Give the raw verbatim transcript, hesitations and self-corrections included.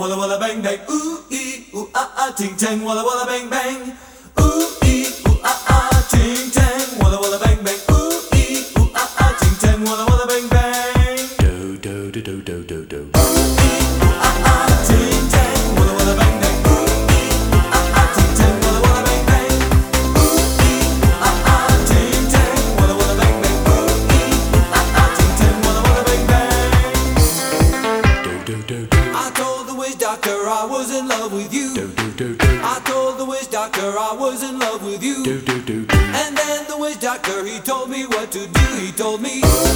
walla walla bang bang. Ooh ee ooh ah ah, ting tang, walla walla bang bang. Ooh ee ooh ah ah, ting tang, walla walla bang bang. Ooh ee ooh ah ah, ting tang, walla walla bang bang. Do do do do do do do. Ooh ee ooh ah ah, ting tang, walla walla bang bang. Ooh ee ooh ah ah, ting tang, walla walla bang bang. Ooh ee ooh ah ah, ting tang, walla walla bang bang. Ooh ee ooh ah ah, ting tang, walla walla bang bang. Do do do do. I told the witch doctor I was in love with you. Do do do do. I told the witch doctor I was in love with you. Do do do do. And then the witch doctor, he told me what to do. He told me